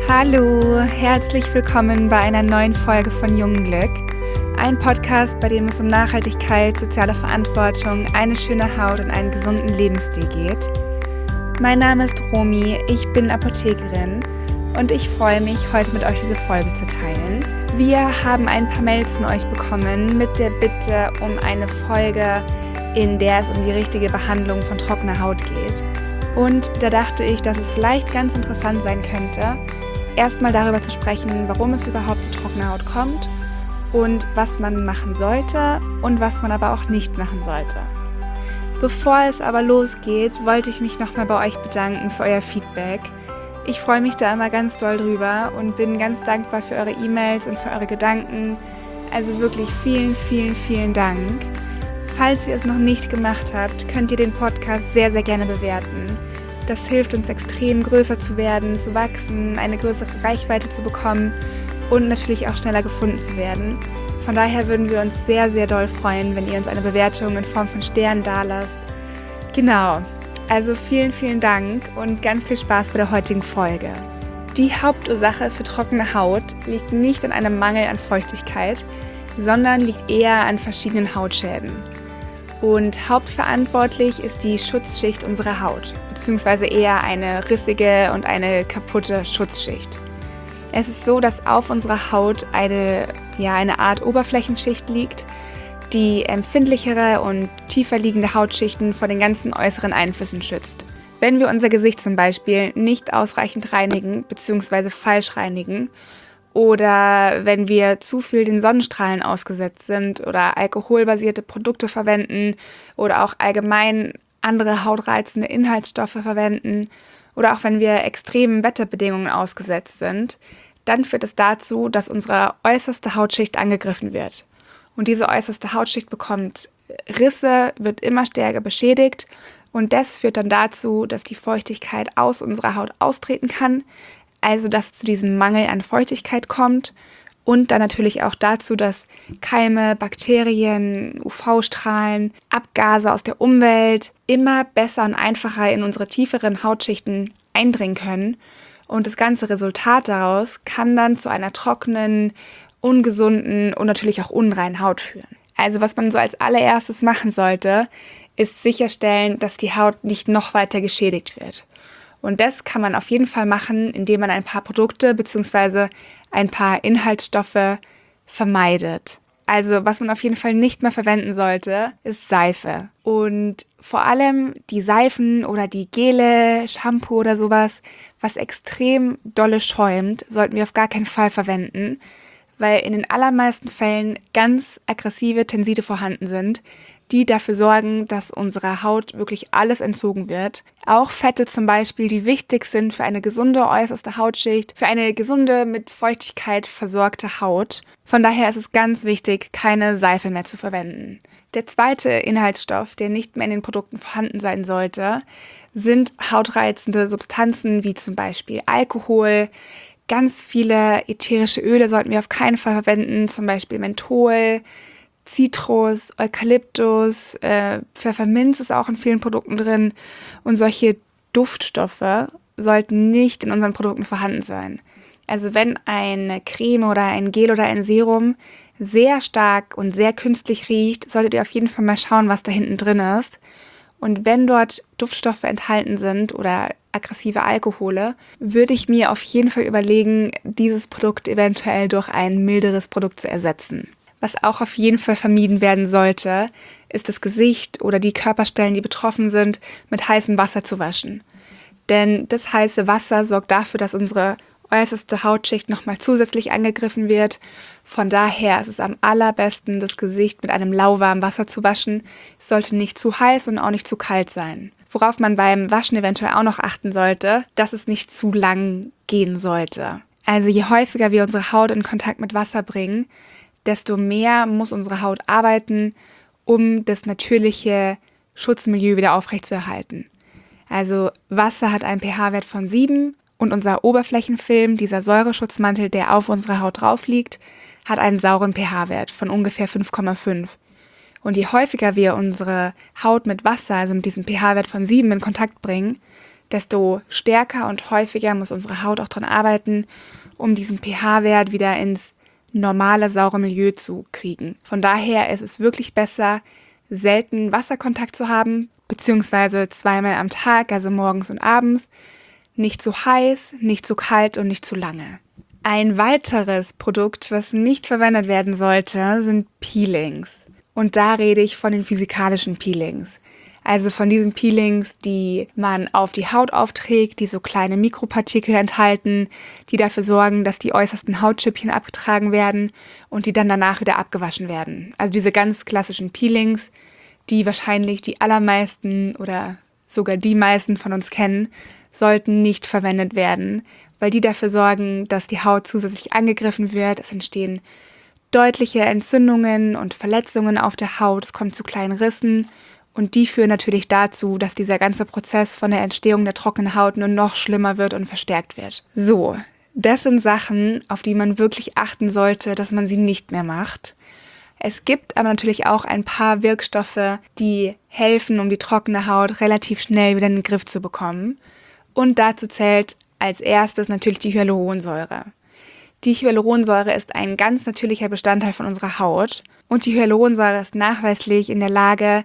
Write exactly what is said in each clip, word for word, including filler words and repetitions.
Hallo, herzlich willkommen bei einer neuen Folge von Jungenglück. Ein Podcast, bei dem es um Nachhaltigkeit, soziale Verantwortung, eine schöne Haut und einen gesunden Lebensstil geht. Mein Name ist Romy, ich bin Apothekerin und ich freue mich, heute mit euch diese Folge zu teilen. Wir haben ein paar Mails von euch bekommen mit der Bitte um eine Folge, in der es um die richtige Behandlung von trockener Haut geht. Und da dachte ich, dass es vielleicht ganz interessant sein könnte, erstmal darüber zu sprechen, warum es überhaupt zu trockener Haut kommt und was man machen sollte und was man aber auch nicht machen sollte. Bevor es aber losgeht, wollte ich mich nochmal bei euch bedanken für euer Feedback. Ich freue mich da immer ganz doll drüber und bin ganz dankbar für eure E-Mails und für eure Gedanken. Also wirklich vielen, vielen, vielen Dank. Falls ihr es noch nicht gemacht habt, könnt ihr den Podcast sehr, sehr gerne bewerten. Das hilft uns extrem, größer zu werden, zu wachsen, eine größere Reichweite zu bekommen und natürlich auch schneller gefunden zu werden. Von daher würden wir uns sehr, sehr doll freuen, wenn ihr uns eine Bewertung in Form von Sternen dalasst. Genau, also vielen, vielen Dank und ganz viel Spaß bei der heutigen Folge. Die Hauptursache für trockene Haut liegt nicht an einem Mangel an Feuchtigkeit, sondern liegt eher an verschiedenen Hautschäden. Und hauptverantwortlich ist die Schutzschicht unserer Haut, beziehungsweise eher eine rissige und eine kaputte Schutzschicht. Es ist so, dass auf unserer Haut eine, ja, eine Art Oberflächenschicht liegt, die empfindlichere und tiefer liegende Hautschichten vor den ganzen äußeren Einflüssen schützt. Wenn wir unser Gesicht zum Beispiel nicht ausreichend reinigen, beziehungsweise falsch reinigen, oder wenn wir zu viel den Sonnenstrahlen ausgesetzt sind oder alkoholbasierte Produkte verwenden oder auch allgemein andere hautreizende Inhaltsstoffe verwenden oder auch wenn wir extremen Wetterbedingungen ausgesetzt sind, dann führt es dazu, dass unsere äußerste Hautschicht angegriffen wird. Und diese äußerste Hautschicht bekommt Risse, wird immer stärker beschädigt und das führt dann dazu, dass die Feuchtigkeit aus unserer Haut austreten kann. Also, dass es zu diesem Mangel an Feuchtigkeit kommt und dann natürlich auch dazu, dass Keime, Bakterien, U V-Strahlen, Abgase aus der Umwelt immer besser und einfacher in unsere tieferen Hautschichten eindringen können. Und das ganze Resultat daraus kann dann zu einer trockenen, ungesunden und natürlich auch unreinen Haut führen. Also, was man so als allererstes machen sollte, ist sicherstellen, dass die Haut nicht noch weiter geschädigt wird. Und das kann man auf jeden Fall machen, indem man ein paar Produkte bzw. ein paar Inhaltsstoffe vermeidet. Also was man auf jeden Fall nicht mehr verwenden sollte, ist Seife. Und vor allem die Seifen oder die Gele, Shampoo oder sowas, was extrem dolle schäumt, sollten wir auf gar keinen Fall verwenden, weil in den allermeisten Fällen ganz aggressive Tenside vorhanden sind, die dafür sorgen, dass unserer Haut wirklich alles entzogen wird. Auch Fette zum Beispiel, die wichtig sind für eine gesunde äußerste Hautschicht, für eine gesunde, mit Feuchtigkeit versorgte Haut. Von daher ist es ganz wichtig, keine Seife mehr zu verwenden. Der zweite Inhaltsstoff, der nicht mehr in den Produkten vorhanden sein sollte, sind hautreizende Substanzen wie zum Beispiel Alkohol. Ganz viele ätherische Öle sollten wir auf keinen Fall verwenden, zum Beispiel Menthol, Zitrus, Eukalyptus, äh, Pfefferminz ist auch in vielen Produkten drin und solche Duftstoffe sollten nicht in unseren Produkten vorhanden sein. Also wenn eine Creme oder ein Gel oder ein Serum sehr stark und sehr künstlich riecht, solltet ihr auf jeden Fall mal schauen, was da hinten drin ist. Und wenn dort Duftstoffe enthalten sind oder aggressive Alkohole, würde ich mir auf jeden Fall überlegen, dieses Produkt eventuell durch ein milderes Produkt zu ersetzen. Was auch auf jeden Fall vermieden werden sollte, ist das Gesicht oder die Körperstellen, die betroffen sind, mit heißem Wasser zu waschen. Denn das heiße Wasser sorgt dafür, dass unsere äußerste Hautschicht nochmal zusätzlich angegriffen wird. Von daher ist es am allerbesten, das Gesicht mit einem lauwarmen Wasser zu waschen. Es sollte nicht zu heiß und auch nicht zu kalt sein. Worauf man beim Waschen eventuell auch noch achten sollte, dass es nicht zu lang gehen sollte. Also je häufiger wir unsere Haut in Kontakt mit Wasser bringen, desto mehr muss unsere Haut arbeiten, um das natürliche Schutzmilieu wieder aufrechtzuerhalten. Also Wasser hat einen pH-Wert von sieben und unser Oberflächenfilm, dieser Säureschutzmantel, der auf unserer Haut drauf liegt, hat einen sauren pH-Wert von ungefähr fünf Komma fünf. Und je häufiger wir unsere Haut mit Wasser, also mit diesem pH-Wert von sieben in Kontakt bringen, desto stärker und häufiger muss unsere Haut auch dran arbeiten, um diesen pH-Wert wieder ins normale, saure Milieu zu kriegen. Von daher ist es wirklich besser, selten Wasserkontakt zu haben, beziehungsweise zweimal am Tag, also morgens und abends. Nicht zu heiß, nicht zu kalt und nicht zu lange. Ein weiteres Produkt, was nicht verwendet werden sollte, sind Peelings. Und da rede ich von den physikalischen Peelings. Also von diesen Peelings, die man auf die Haut aufträgt, die so kleine Mikropartikel enthalten, die dafür sorgen, dass die äußersten Hautschüppchen abgetragen werden und die dann danach wieder abgewaschen werden. Also diese ganz klassischen Peelings, die wahrscheinlich die allermeisten oder sogar die meisten von uns kennen, sollten nicht verwendet werden, weil die dafür sorgen, dass die Haut zusätzlich angegriffen wird. Es entstehen deutliche Entzündungen und Verletzungen auf der Haut, es kommt zu kleinen Rissen und die führen natürlich dazu, dass dieser ganze Prozess von der Entstehung der trockenen Haut nur noch schlimmer wird und verstärkt wird. So, das sind Sachen, auf die man wirklich achten sollte, dass man sie nicht mehr macht. Es gibt aber natürlich auch ein paar Wirkstoffe, die helfen, um die trockene Haut relativ schnell wieder in den Griff zu bekommen. Und dazu zählt als erstes natürlich die Hyaluronsäure. Die Hyaluronsäure ist ein ganz natürlicher Bestandteil von unserer Haut und die Hyaluronsäure ist nachweislich in der Lage,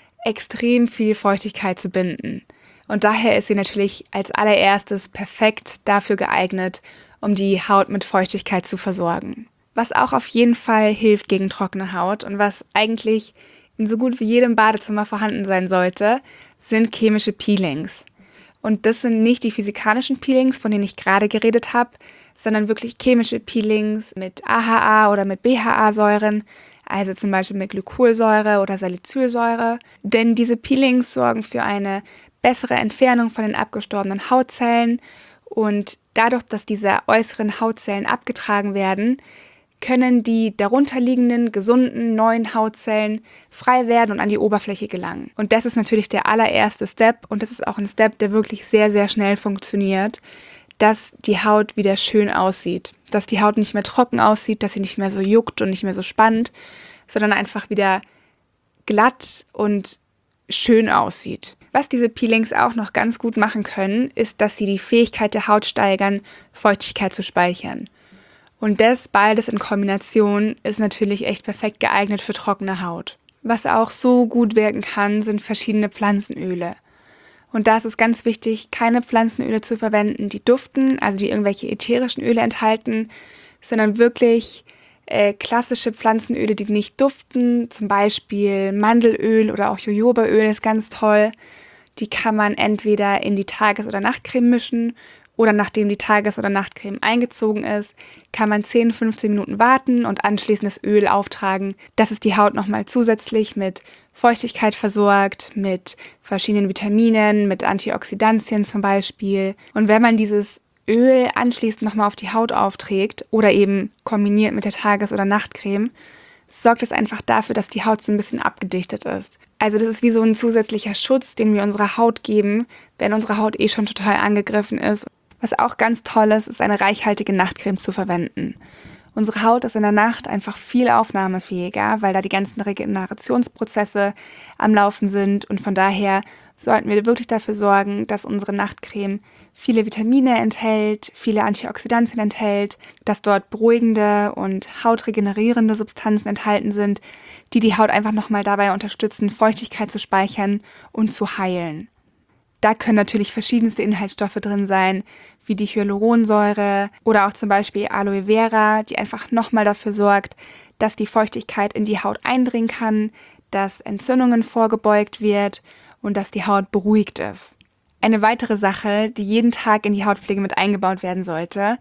extrem viel Feuchtigkeit zu binden. Und daher ist sie natürlich als allererstes perfekt dafür geeignet, um die Haut mit Feuchtigkeit zu versorgen. Was auch auf jeden Fall hilft gegen trockene Haut und was eigentlich in so gut wie jedem Badezimmer vorhanden sein sollte, sind chemische Peelings. Und das sind nicht die physikalischen Peelings, von denen ich gerade geredet habe, sondern wirklich chemische Peelings mit A H A oder mit B H A-Säuren, also zum Beispiel mit Glykolsäure oder Salicylsäure. Denn diese Peelings sorgen für eine bessere Entfernung von den abgestorbenen Hautzellen und dadurch, dass diese äußeren Hautzellen abgetragen werden, können die darunterliegenden, gesunden, neuen Hautzellen frei werden und an die Oberfläche gelangen. Und das ist natürlich der allererste Step und das ist auch ein Step, der wirklich sehr, sehr schnell funktioniert, dass die Haut wieder schön aussieht. Dass die Haut nicht mehr trocken aussieht, dass sie nicht mehr so juckt und nicht mehr so spannt, sondern einfach wieder glatt und schön aussieht. Was diese Peelings auch noch ganz gut machen können, ist, dass sie die Fähigkeit der Haut steigern, Feuchtigkeit zu speichern. Und das beides in Kombination ist natürlich echt perfekt geeignet für trockene Haut. Was auch so gut wirken kann, sind verschiedene Pflanzenöle. Und da ist es ganz wichtig, keine Pflanzenöle zu verwenden, die duften, also die irgendwelche ätherischen Öle enthalten, sondern wirklich äh, klassische Pflanzenöle, die nicht duften, zum Beispiel Mandelöl oder auch Jojobaöl ist ganz toll. Die kann man entweder in die Tages- oder Nachtcreme mischen oder nachdem die Tages- oder Nachtcreme eingezogen ist, kann man zehn, fünfzehn Minuten warten und anschließend das Öl auftragen. Das ist die Haut nochmal zusätzlich mit Feuchtigkeit versorgt, mit verschiedenen Vitaminen, mit Antioxidantien zum Beispiel. Und wenn man dieses Öl anschließend nochmal auf die Haut aufträgt oder eben kombiniert mit der Tages- oder Nachtcreme, sorgt es einfach dafür, dass die Haut so ein bisschen abgedichtet ist. Also das ist wie so ein zusätzlicher Schutz, den wir unserer Haut geben, wenn unsere Haut eh schon total angegriffen ist. Was auch ganz toll ist, ist eine reichhaltige Nachtcreme zu verwenden. Unsere Haut ist in der Nacht einfach viel aufnahmefähiger, weil da die ganzen Regenerationsprozesse am Laufen sind und von daher sollten wir wirklich dafür sorgen, dass unsere Nachtcreme viele Vitamine enthält, viele Antioxidantien enthält, dass dort beruhigende und hautregenerierende Substanzen enthalten sind, die die Haut einfach nochmal dabei unterstützen, Feuchtigkeit zu speichern und zu heilen. Da können natürlich verschiedenste Inhaltsstoffe drin sein, wie die Hyaluronsäure oder auch zum Beispiel Aloe Vera, die einfach nochmal dafür sorgt, dass die Feuchtigkeit in die Haut eindringen kann, dass Entzündungen vorgebeugt wird und dass die Haut beruhigt ist. Eine weitere Sache, die jeden Tag in die Hautpflege mit eingebaut werden sollte,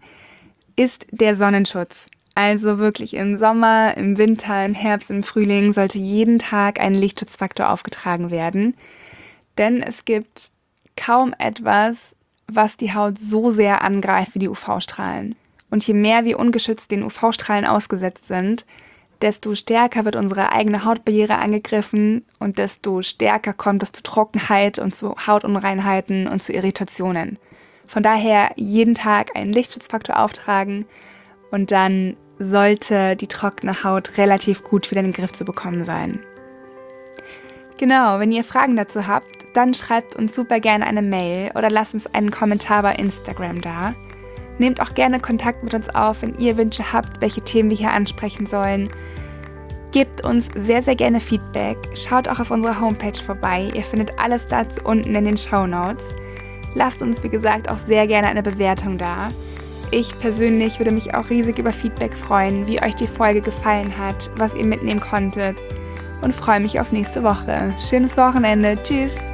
ist der Sonnenschutz. Also wirklich im Sommer, im Winter, im Herbst, im Frühling sollte jeden Tag ein Lichtschutzfaktor aufgetragen werden, denn es gibt kaum etwas, was die Haut so sehr angreift wie die U V-Strahlen. Und je mehr wir ungeschützt den U V-Strahlen ausgesetzt sind, desto stärker wird unsere eigene Hautbarriere angegriffen und desto stärker kommt es zu Trockenheit und zu Hautunreinheiten und zu Irritationen. Von daher jeden Tag einen Lichtschutzfaktor auftragen und dann sollte die trockene Haut relativ gut wieder in den Griff zu bekommen sein. Genau, wenn ihr Fragen dazu habt, dann schreibt uns super gerne eine Mail oder lasst uns einen Kommentar bei Instagram da. Nehmt auch gerne Kontakt mit uns auf, wenn ihr Wünsche habt, welche Themen wir hier ansprechen sollen. Gebt uns sehr, sehr gerne Feedback. Schaut auch auf unserer Homepage vorbei. Ihr findet alles dazu unten in den Shownotes. Lasst uns, wie gesagt, auch sehr gerne eine Bewertung da. Ich persönlich würde mich auch riesig über Feedback freuen, wie euch die Folge gefallen hat, was ihr mitnehmen konntet. Und freue mich auf nächste Woche. Schönes Wochenende. Tschüss!